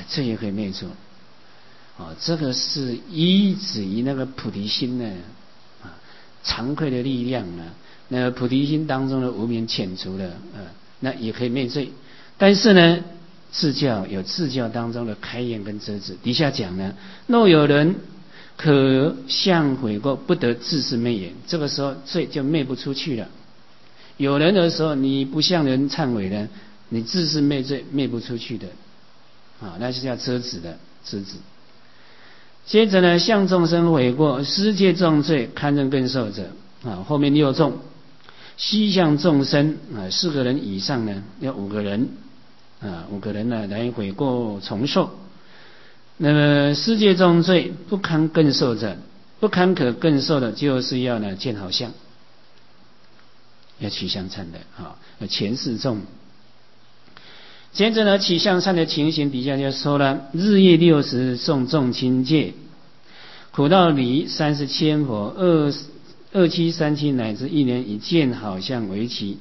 罪也可以灭除。这个是依止于那个菩提心呢，惭愧的力量呢，那个菩提心当中的无明遣除了，那也可以灭罪。但是呢，自教有自教当中的开眼跟遮止。底下讲呢，若有人可向悔过，不得自是昧也。这个时候罪就灭不出去了。有人的时候，你不向人忏悔呢，你自是昧罪，灭不出去的，那是叫遮止的遮止。接着呢，向众生悔过，施戒重罪，堪任更受者。后面6重，须向众生4个人以上呢，要5个人，5个人呢来悔过重受。那么施戒重罪，不堪更受者，不堪可更受的，就是要呢见好相，要取向忏的前4重。接着呢，取向忏的情形底下就说了：日夜60诵众亲戒，苦道离30千佛，2737乃至1年，以见好相为期。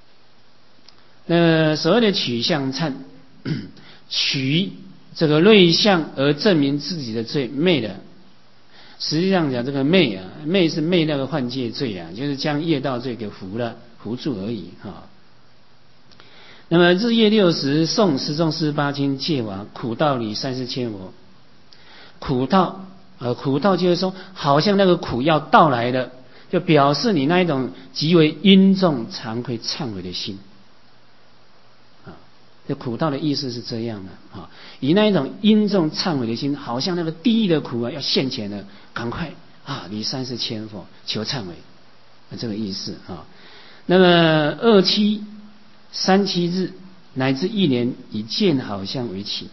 所谓的取向忏，取这个内相而证明自己的罪灭了。实际上讲这个灭灭是灭那个犯戒罪就是将业道罪给糊住而已那么日夜60诵10众48经戒法，苦道离30千佛。苦道就是说，好像那个苦要到来了，就表示你那一种极为殷重惭愧忏悔的心这苦道的意思是这样的以那一种殷重忏悔的心，好像那个地狱的苦要现前了，赶快离30千佛求忏悔，这个意思那么2737日乃至1年，以见好相为期。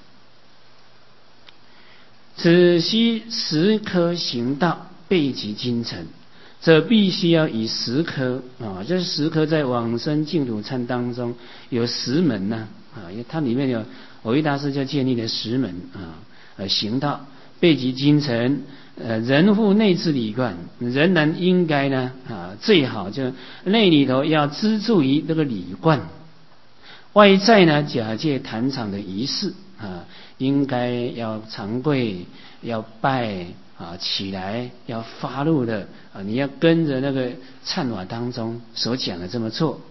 此须10颗行道，备集精诚，这必须要以10颗这10颗在往生净土忏当中有10门因为它里面有藕益大师就建立了10门行道，备集精诚，人护内自理观，仍然应该呢最好就内里头要资助于这个理观，外在呢假借坛场的仪式应该要常跪，要拜起来，要发怒的你要跟着那个忏法当中所讲的这么做。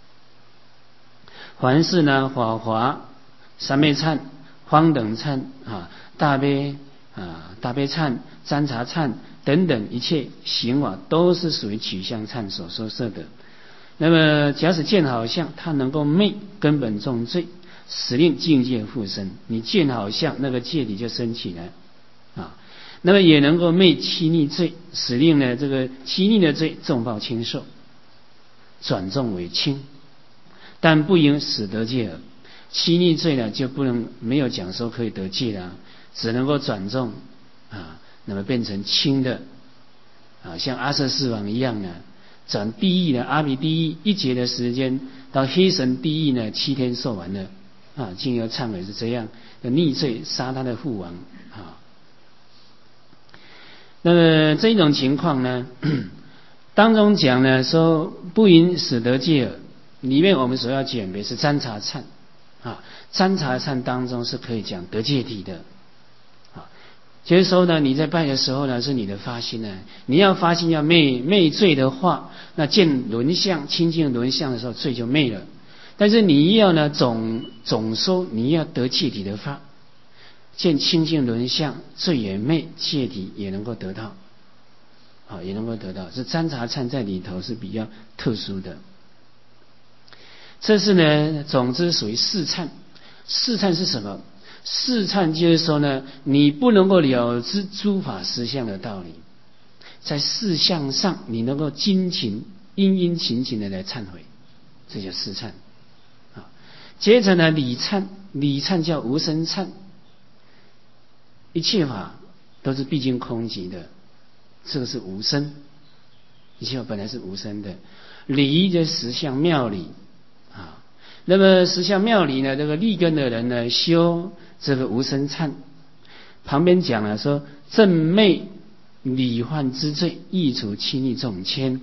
凡是呢法华、三昧忏、方等忏大悲忏、占察忏等等一切行法，都是属于取向忏所说摄的。那么假使见好相，它能够灭根本重罪，使令境界复生。你见好相，那个戒体就升起来那么也能够灭欺逆罪，使令呢这个欺逆的罪重报轻受，转重为轻，但不应使得戒耳。欺逆罪呢就不能没有讲说可以得戒了，只能够转重那么变成轻的像阿阇世王一样呢，转地狱的阿鼻地狱1劫的时间，到黑神地狱呢7天受完了经由忏悔是这样，逆罪杀他的父王那么这种情况呢当中讲呢说不应使得戒耳，里面我们所要讲的是占察忏占察忏当中是可以讲得戒体的就是说呢，你在拜的时候呢，是你的发心呢，你要发心要灭罪的话，那见轮相清净轮相的时候，罪就灭了。但是你要呢总说你要得戒体的发，见清净轮相，罪也灭，戒体也能够得到也能够得到。这占察忏在里头是比较特殊的。这是呢总之属于四忏。四忏是什么？四忏就是说呢，你不能够了知诸法实相的道理，在事相上你能够殷殷勤勤的来忏悔，这叫四忏接着呢理忏叫无生忏，一切法都是毕竟空寂的，这个是无生，一切法本来是无生的。理就是实相妙理那么实相妙理呢，这个立根的人呢修这个无生忏，旁边讲了说正昧理患之罪，易除欺逆众愆。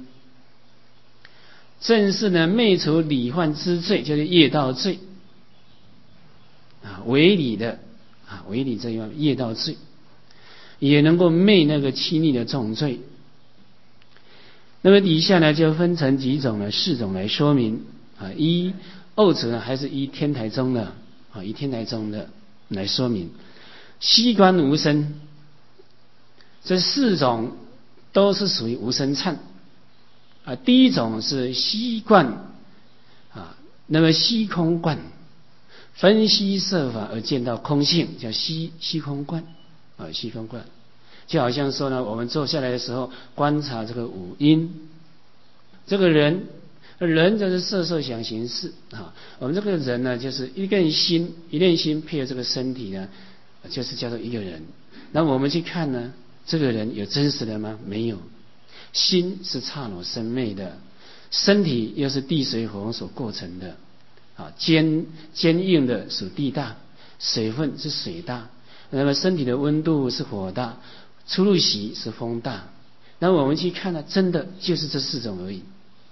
正是呢灭除理患之罪，就是业道罪违理的啊，为你这样业道罪，也能够灭那个欺逆的重罪。那么底下呢就分成几种呢，4种来说明啊。二者呢还是依天台宗的啊，以天台宗的来说明。息观无生，这4种都是属于无生忏啊。第一种是息观啊，那么息空观，分析设法而见到空性，叫息空观啊，息空观。就好像说呢，我们坐下来的时候观察这个五阴，这个人就是色受想行识啊。我们这个人呢，就是一念心配合这个身体呢，就是叫做一个人。那我们去看呢，这个人有真实的吗？没有。心是刹那生灭的，身体又是地水火风所构成的啊，坚硬的属地大，水分是水大，那么身体的温度是火大，出入息是风大。那我们去看呢，真的就是这4种而已。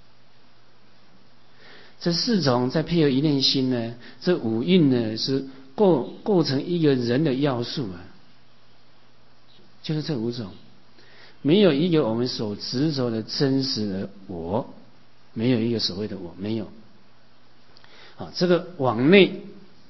这4种再配合一念心呢，这五蕴呢是构成一个人的要素啊，就是这5种，没有一个我们所执着的真实的我，没有一个所谓的我，没有。啊，这个往内，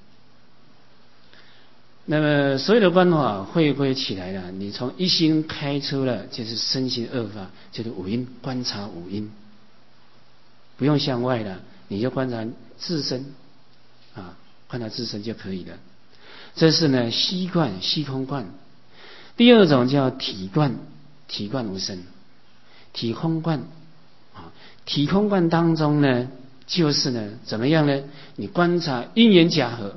那么所有的观法会归起来了，你从一心开出了，就是身心2法，就是五阴，观察五阴，不用向外了，你就观察自身啊，观察自身就可以了。这是呢息观、息空观。第2种叫体观，体观无生，体空观啊。体空观当中呢，就是呢怎么样呢？你观察因缘假合，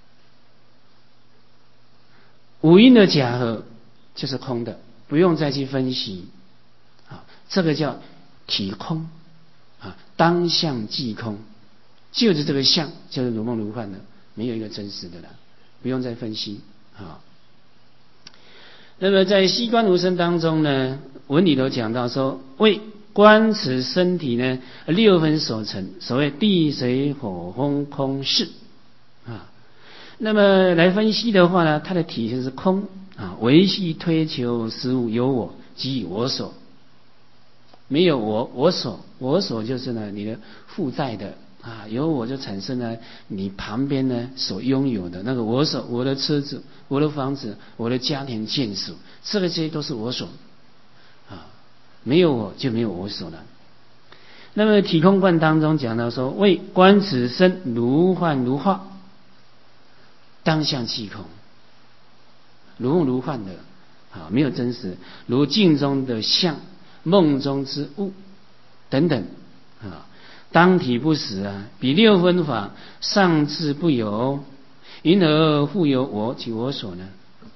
五阴的假合就是空的，不用再去分析啊。这个叫体空啊，当相即空，就是这个相，就是如梦如幻的，没有一个真实的了，不用再分析啊。那么在息观无生当中呢，文里头讲到说，为观此身体呢6分所成，所谓地水火风空识啊。那么来分析的话呢，它的体现是空啊，唯系推求事物有我，即我所，没有我所就是呢你的负债的啊，有我就产生了你旁边呢所拥有的那个我所，我的车子，我的房子，我的家庭眷属，这些都是我所啊，没有我就没有我所了。那么体空观当中讲到说，为观此身如幻如化，当相即空，如梦如幻的啊，没有真实，如镜中的相，梦中之物等等啊，当体不实啊，比6分法上至不有，因而复有我及我所呢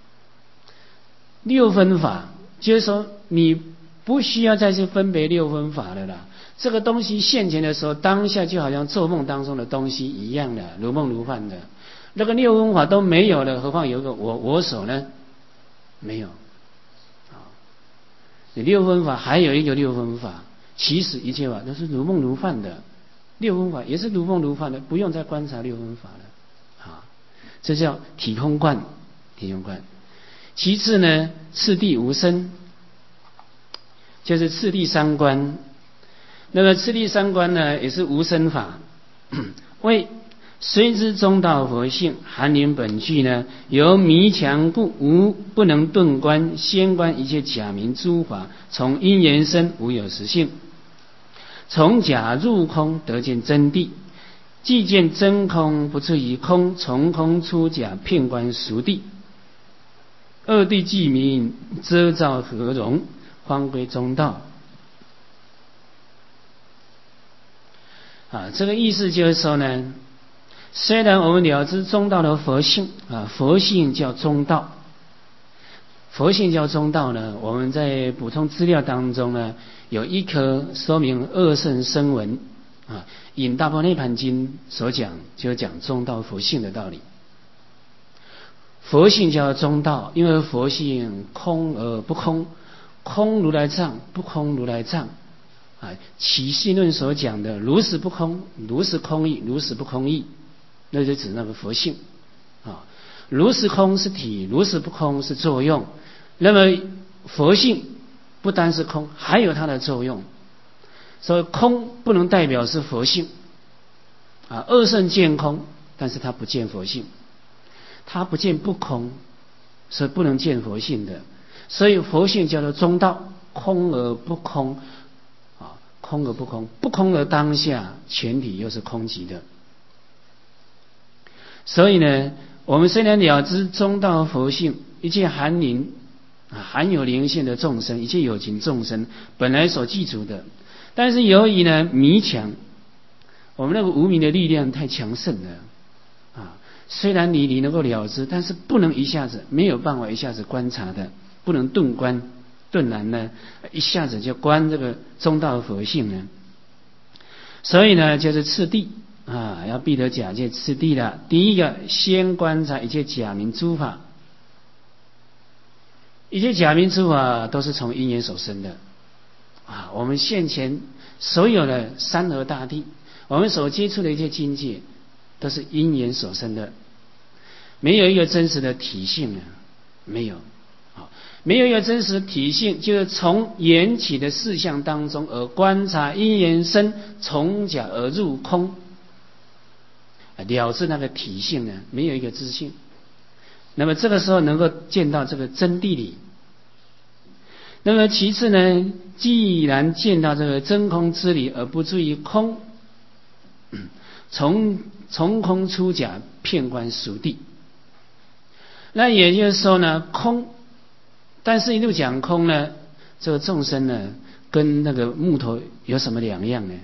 ？6分法就是说，你不需要再去分别6分法了啦。这个东西现前的时候，当下就好像做梦当中的东西一样的，如梦如幻的。那个6分法都没有了，何况有个我所呢？没有。你6分法还有一个6分法，其实一切法都是如梦如幻的，6分法也是如梦如幻的，不用再观察6分法了啊。这叫体空观，体空观。其次呢，次第无生，就是次第3观。那么次第3观呢，也是无生法，为虽知中道佛性，含灵本具呢，由迷强故不能顿观，先观一切假名诸法，从因缘生无有实性，从假入空得见真谛，既见真空不至于空，从空出假遍观熟谛，二谛既明，遮照合融，方归中道。啊，这个意思就是说呢，虽然我们了知中道的佛性啊，佛性叫中道，佛性叫中道呢，我们在补充资料当中呢，有一科说明二圣声闻啊，引大般涅盘经所讲，就讲中道佛性的道理。佛性叫中道，因为佛性空而不空，空如来藏，不空如来藏。啊，起信论所讲的如实不空，如实空义，如实不空义，那就指那个佛性啊。 如是空是体，如是不空是作用。那么佛性不单是空，还有它的作用。所以空不能代表是佛性啊。二圣见空，但是它不见佛性，它不见不空，是不能见佛性的。所以佛性叫做中道，空而不空啊，空而不空，不空的当下，全体又是空寂的。所以呢，我们虽然了知中道佛性，一切含灵含有灵性的众生，一切有情众生本来所具足的，但是由于呢迷强，我们那个无明的力量太强盛了啊。虽然你能够了知，但是不能一下子，没有办法一下子观察的，不能顿观顿然呢，一下子就观这个中道佛性呢。所以呢，就是次第啊，要必得假借次第了。第一个，先观察一切假名诸法，一切假名诸法都是从因缘所生的啊。我们现前所有的山河大地，我们所接触的一切境界，都是因缘所生的，没有一个真实的体性啊，没有啊，没有一个真实的体性，就是从缘起的事项当中而观察因缘生，从假而入空。了知那个体性呢，没有一个自性。那么这个时候能够见到这个真谛理。那么其次呢，既然见到这个真空之理而不至于空，从空出假，遍观熟谛。那也就是说呢，空，但是一路讲空呢，这个众生呢，跟那个木头有什么两样呢？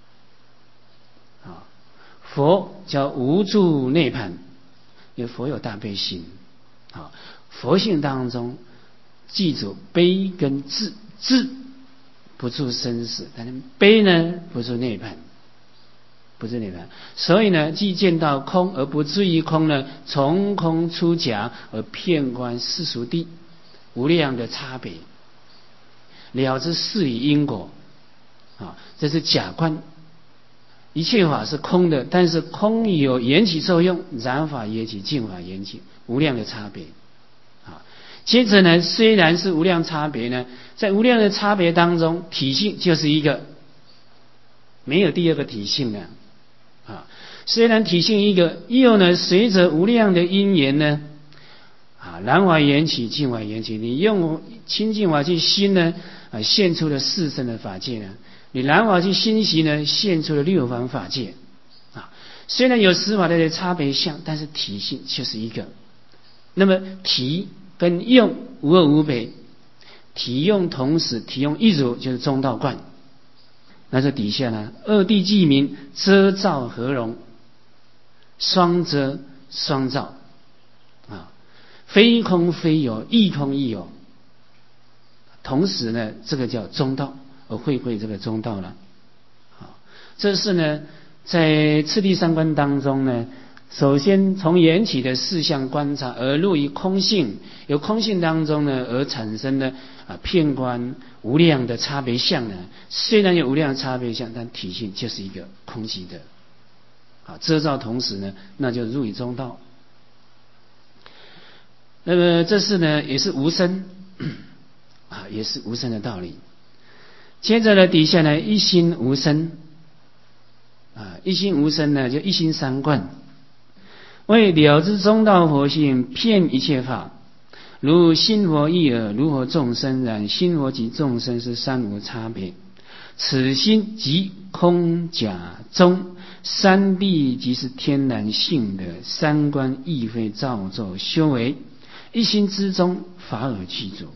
佛叫无住内盘，因为佛有大悲心啊。佛性当中记住悲跟智，智不住生死，但是悲呢不住内盘，不住内盘。所以呢，既见到空而不至于空呢，从空出假而遍观世俗谛，无量的差别，了知事理因果啊，这是假观。一切法是空的，但是空有缘起作用，染法缘起，净法缘起，无量的差别啊。接着呢，虽然是无量差别呢，在无量的差别当中，体性就是一个，没有第二个体性了啊。虽然体性一个，又呢随着无量的因缘呢啊，染法缘起，净法缘起，你用清净法去心呢啊，现出了四圣的法界呢。你染法去心习呢，现出了六凡法界啊。虽然有十法的差别相，但是体性就是一个。那么体跟用无二无别，体用同时，体用一如，就是中道观。那这底下呢，二谛记名，遮照合融，双遮双照啊，非空非有，亦空亦有。同时呢，这个叫中道。而会这个中道了，好，这是呢，在次第三观当中呢，首先从缘起的事项观察而入于空性，由空性当中呢而产生的遍观无量的差别相呢，虽然有无量的差别相，但体性就是一个空寂的，啊，遮照同时呢，那就入于中道。那么这是呢，也是无生啊，也是无生的道理。接着呢，底下呢，一心无生啊，一心无生呢，就一心三观，为了知中道佛性，遍一切法，如心佛一耳，如何众生然？心佛及众生是三无差别，此心即空假中，三谛即是天然性的，三观亦非造作修为，一心之中，法尔具足。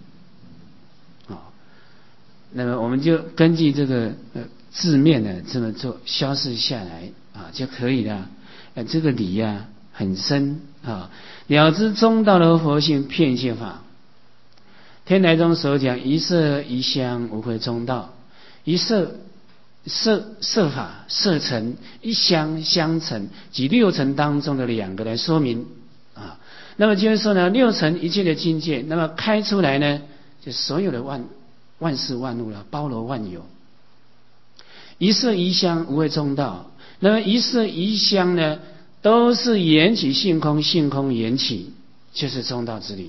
那么我们就根据这个字面呢这么做消释下来啊就可以了。这个理啊很深啊，了知中道的佛性，遍一切法。天台中所讲一色一香无会中道，一色法色尘，一香香尘，即六尘当中的两个来说明啊。那么就是说呢，六尘一切的境界，那么开出来呢，就所有的万事万物了，包罗万有。一色一香无会中道，那么一色一香呢， 都是缘起性空，性空缘起，就是中道之理。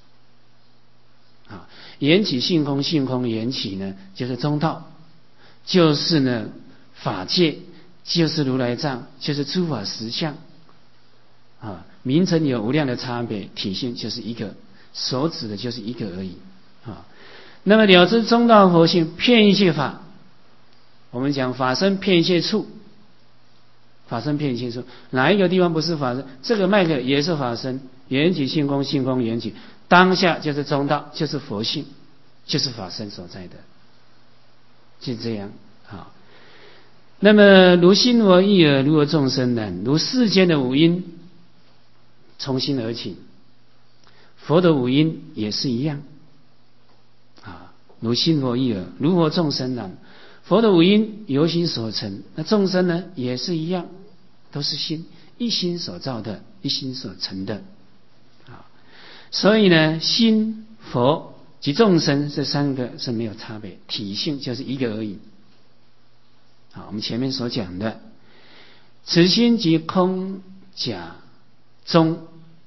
啊，缘起性空，性空缘起呢，就是中道，就是呢法界，就是如来藏，就是诸法实相。啊，名称有无量的差别，体性就是一个，所指的就是一个而已。啊，那么了知中道佛性，遍一切法。我们讲法身遍一切处，法身遍一切处，哪一个地方不是法身？这个麦克也是法身，缘起性空，性空缘起，当下就是中道，就是佛性，就是法身所在的，是这样。好，那么如心佛意耳，如何众生难？如世间的五音从心而起，佛的五音也是一样。啊，如心佛意耳，如何众生难？佛的五音由心所成，那众生呢也是一样，都是心，一心所造的，一心所成的。啊，所以呢，心、佛及众生这三个是没有差别，体性就是一个而已。好，我们前面所讲的，此心即空假中。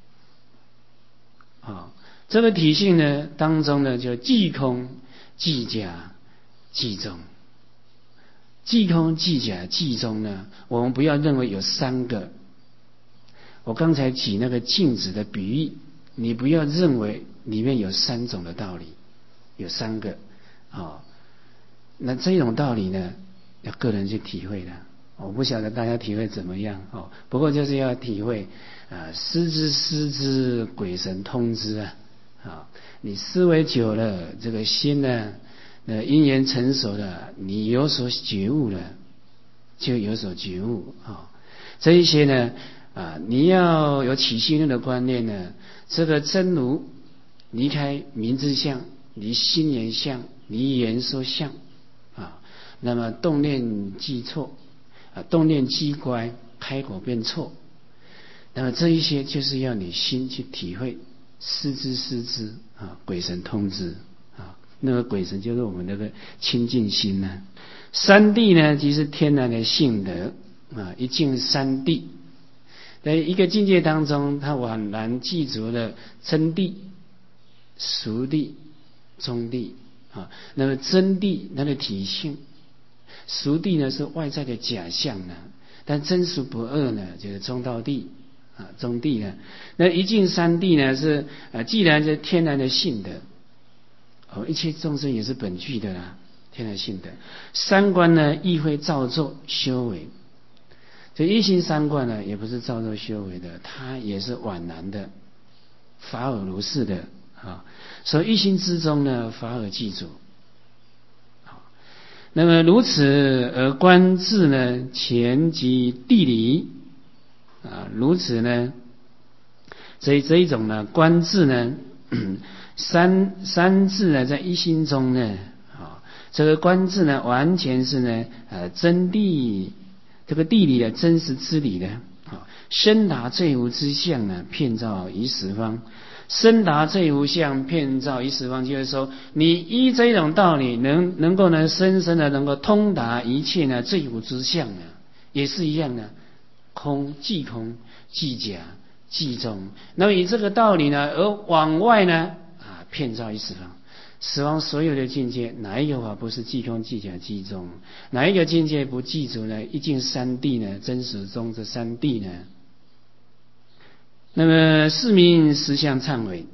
啊，这个体性呢当中呢，就即空、即假、即中。即空、即假、即中呢，我们不要认为有三个。我刚才举那个镜子的比喻，你不要认为里面有三种的道理，有三个。那这种道理呢，要个人去体会的。我不晓得大家体会怎么样哦。不过就是要体会思之，鬼神通之啊。你思维久了，这个心呢，因缘成熟了，你有所觉悟了，就有所觉悟啊。这一些呢你要有起心论的观念呢，这个真如离开名字相，离心言相，离言说相啊。那么动念即错动念即乖，开口便错。那么这一些就是要你心去体会，思之鬼神通之啊。那个鬼神就是我们那个清净心呢。三谛呢，即是天然的性德一境三谛。在一个境界当中，它宛然具足了真谛、俗谛、中谛那么真谛它的体性，俗谛呢是外在的假象呢，但真俗不二呢就是中道谛中谛呢。那一境三谛呢是既然是天然的性德一切众生也是本具的啦，天然性德。三观呢亦会造作修为，这一心三观呢也不是造作修为的，它也是宛然的，法尔如是的所以一心之中呢，法尔具足。那么如此而观智呢，前及地理如此呢，这一种呢观智呢，三智呢在一心中呢这个观智呢完全是呢真谛，这个地理的真实之理呢深达最无之相呢，遍照于十方。深达最无相，遍照于十方，就是说你依这一种道理能够呢深深的能够通达一切呢最无之相呢，也是一样的，空即假即中。那么以这个道理呢而往外呢遍照于十方，十方所有的境界，哪一个法不是即空即假即中？哪一个境界不记住呢一境三谛呢，真实中这三谛呢？那么是名实相忏悔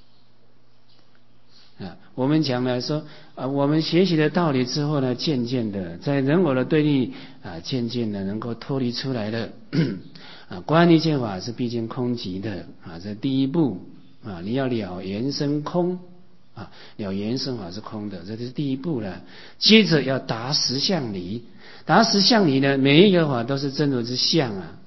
我们讲了说我们学习的道理之后呢，渐渐的在人我的对立渐渐的能够脱离出来了观一切法是毕竟空寂的这第一步你要了缘生空了缘生法是空的，这是第一步了。接着要达实相理，达实相理呢，每一个法都是真如之相